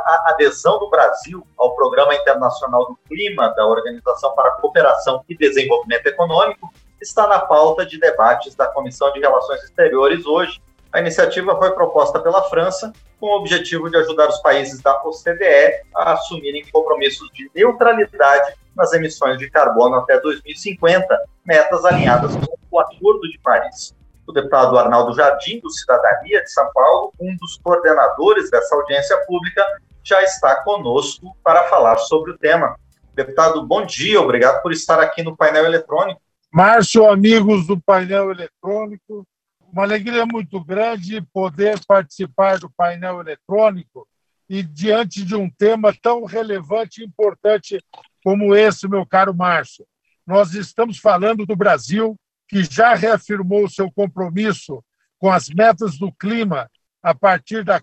a adesão do Brasil ao Programa Internacional do Clima da Organização para a Cooperação e Desenvolvimento Econômico está na pauta de debates da Comissão de Relações Exteriores hoje. A iniciativa foi proposta pela França com o objetivo de ajudar os países da OCDE a assumirem compromissos de neutralidade nas emissões de carbono até 2050, metas alinhadas com o Acordo de Paris. O deputado Arnaldo Jardim, do Cidadania de São Paulo, um dos coordenadores dessa audiência pública, já está conosco para falar sobre o tema. Deputado, bom dia, obrigado por estar aqui no painel eletrônico. Márcio, amigos do painel eletrônico, uma alegria muito grande poder participar do painel eletrônico e diante de um tema tão relevante e importante como esse, meu caro Márcio. Nós estamos falando do Brasil, que já reafirmou seu compromisso com as metas do clima a partir da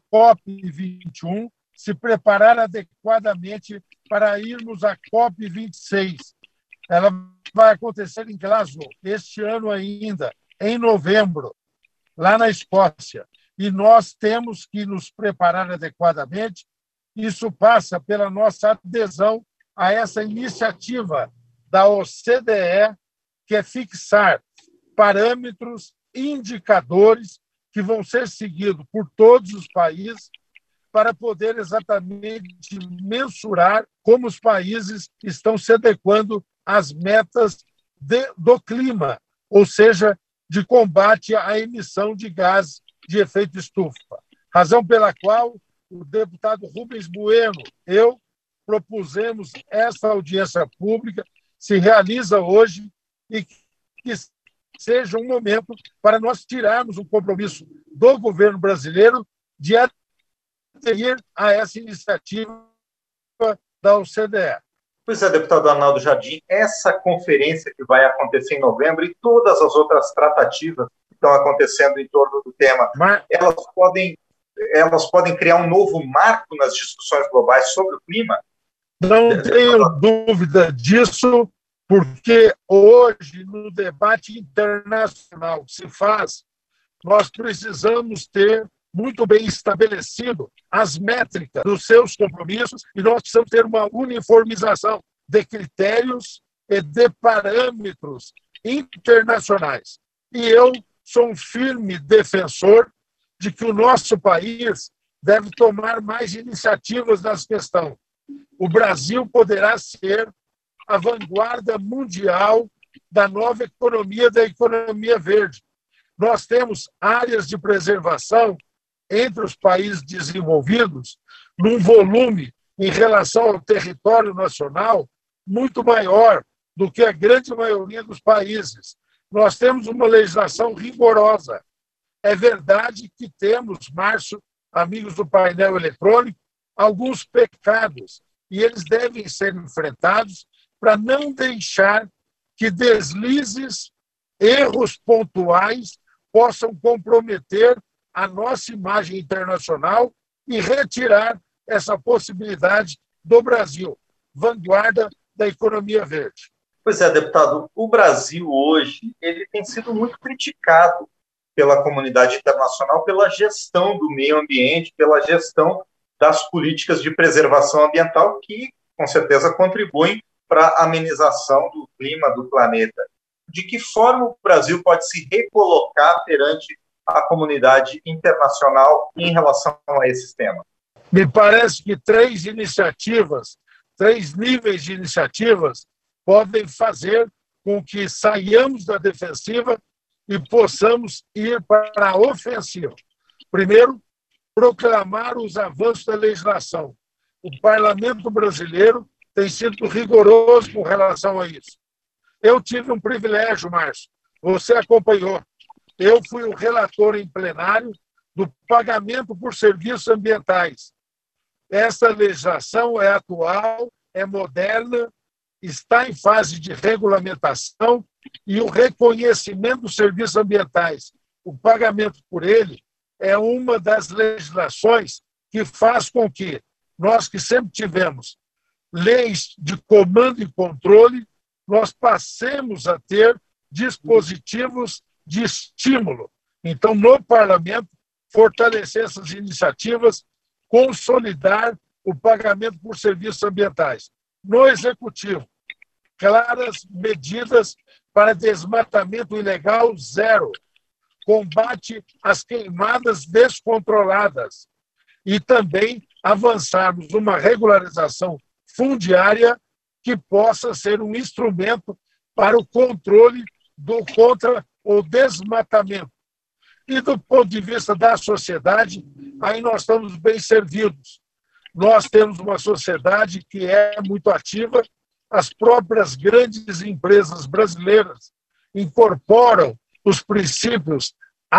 COP21, se preparar adequadamente para irmos à COP26. Ela vai acontecer em Glasgow este ano ainda, em novembro, lá na Escócia. E nós temos que nos preparar adequadamente. Isso passa pela nossa adesão a essa iniciativa da OCDE, que é fixar parâmetros, indicadores que vão ser seguidos por todos os países para poder exatamente mensurar como os países estão se adequando às metas do clima, ou seja, de combate à emissão de gases de efeito estufa. Razão pela qual o deputado Rubens Bueno, eu, propusemos essa audiência pública, se realiza hoje e que seja um momento para nós tirarmos um compromisso do governo brasileiro de aderir a essa iniciativa da OCDE. Pois é, deputado Arnaldo Jardim, essa conferência que vai acontecer em novembro e todas as outras tratativas que estão acontecendo em torno do tema, elas podem criar um novo marco nas discussões globais sobre o clima? Não tenho dúvida disso, porque hoje, no debate internacional que se faz, nós precisamos ter muito bem estabelecido as métricas dos seus compromissos e nós precisamos ter uma uniformização de critérios e de parâmetros internacionais. E eu sou um firme defensor de que o nosso país deve tomar mais iniciativas nessa questão. O Brasil poderá ser a vanguarda mundial da nova economia, da economia verde. Nós temos áreas de preservação entre os países desenvolvidos num volume em relação ao território nacional muito maior do que a grande maioria dos países. Nós temos uma legislação rigorosa. É verdade que temos, Márcio, amigos do painel eletrônico, alguns pecados, e eles devem ser enfrentados para não deixar que deslizes, erros pontuais possam comprometer a nossa imagem internacional e retirar essa possibilidade do Brasil, vanguarda da economia verde. Pois é, deputado, o Brasil hoje ele tem sido muito criticado pela comunidade internacional pela gestão do meio ambiente, pela gestão das políticas de preservação ambiental que, com certeza, contribuem para a amenização do clima do planeta. De que forma o Brasil pode se recolocar perante a comunidade internacional em relação a esse tema? Me parece que três níveis de iniciativas podem fazer com que saiamos da defensiva e possamos ir para a ofensiva. Primeiro, proclamar os avanços da legislação. O parlamento brasileiro tem sido rigoroso com relação a isso. Eu tive um privilégio, Márcio, você acompanhou. Eu fui o relator em plenário do pagamento por serviços ambientais. Essa legislação é atual, é moderna, está em fase de regulamentação e o reconhecimento dos serviços ambientais, o pagamento por ele, é uma das legislações que faz com que nós que sempre tivemos leis de comando e controle, nós passemos a ter dispositivos de estímulo. Então, no parlamento, fortalecer essas iniciativas, consolidar o pagamento por serviços ambientais. No Executivo, claras medidas para desmatamento ilegal zero, combate às queimadas descontroladas e também avançarmos numa regularização fundiária que possa ser um instrumento para o controle contra o desmatamento. E do ponto de vista da sociedade, aí nós estamos bem servidos. Nós temos uma sociedade que é muito ativa, as próprias grandes empresas brasileiras incorporam os princípios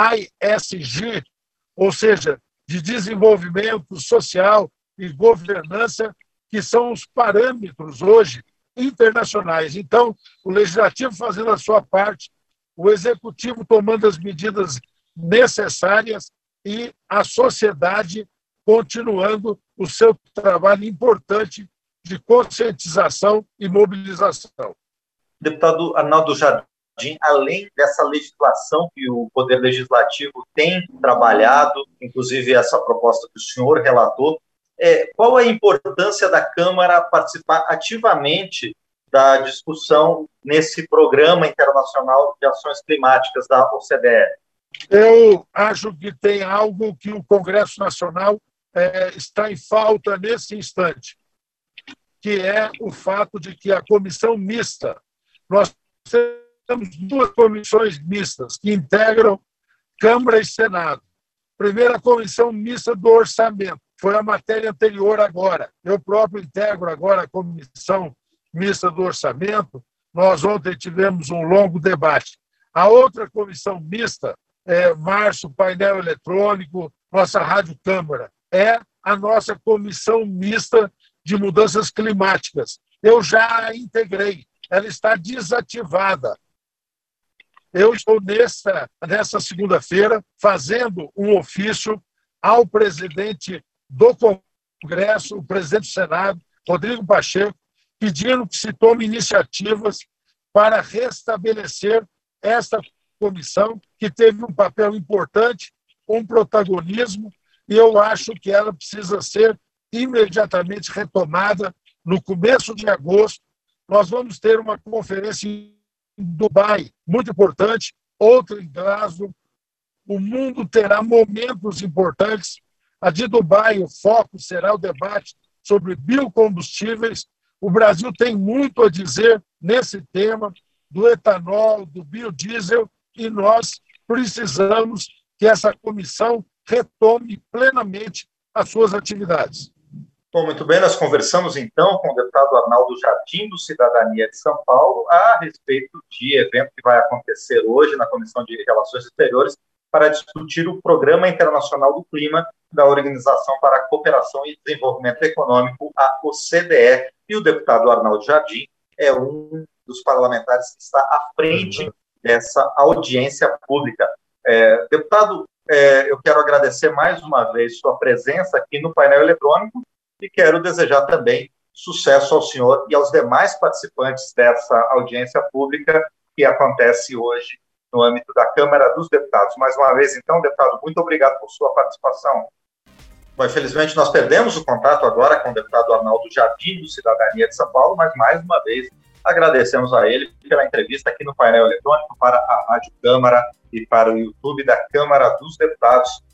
ESG, ou seja, de desenvolvimento social e governança, que são os parâmetros hoje internacionais. Então, o Legislativo fazendo a sua parte, o Executivo tomando as medidas necessárias e a sociedade continuando o seu trabalho importante de conscientização e mobilização. Deputado Arnaldo Jardim, além dessa legislação que o Poder Legislativo tem trabalhado, inclusive essa proposta que o senhor relatou, qual a importância da Câmara participar ativamente da discussão nesse Programa Internacional de Ações Climáticas da OCDE? Eu acho que tem algo que o Congresso Nacional está em falta nesse instante, que é o fato de que a comissão mista, nós temos duas comissões mistas que integram Câmara e Senado. Primeiro, a comissão mista do orçamento, foi a matéria anterior agora. Eu próprio integro agora a comissão mista do orçamento. Nós ontem tivemos um longo debate. A outra comissão mista, março, painel eletrônico, nossa Rádio Câmara, é a nossa comissão mista de mudanças climáticas. Eu já a integrei, ela está desativada. Eu estou nessa segunda-feira fazendo um ofício ao presidente do Congresso, o presidente do Senado, Rodrigo Pacheco, pedindo que se tome iniciativas para restabelecer esta comissão, que teve um papel importante, um protagonismo, e eu acho que ela precisa ser imediatamente retomada. No começo de agosto, nós vamos ter uma conferência em Dubai, muito importante, outra em Glasgow. O mundo terá momentos importantes. A de Dubai, o foco será o debate sobre biocombustíveis. O Brasil tem muito a dizer nesse tema do etanol, do biodiesel, e nós precisamos que essa comissão retome plenamente as suas atividades. Bom, muito bem, nós conversamos então com o deputado Arnaldo Jardim, do Cidadania de São Paulo, a respeito de evento que vai acontecer hoje na Comissão de Relações Exteriores para discutir o Programa Internacional do Clima da Organização para a Cooperação e Desenvolvimento Econômico, a OCDE. E o deputado Arnaldo Jardim é um dos parlamentares que está à frente dessa audiência pública. Deputado, eu quero agradecer mais uma vez sua presença aqui no painel eletrônico e quero desejar também sucesso ao senhor e aos demais participantes dessa audiência pública que acontece hoje no âmbito da Câmara dos Deputados. Mais uma vez, então, deputado, muito obrigado por sua participação. Bom, infelizmente, nós perdemos o contato agora com o deputado Arnaldo Jardim, do Cidadania de São Paulo, mas, mais uma vez, agradecemos a ele pela entrevista aqui no painel eletrônico para a Rádio Câmara e para o YouTube da Câmara dos Deputados.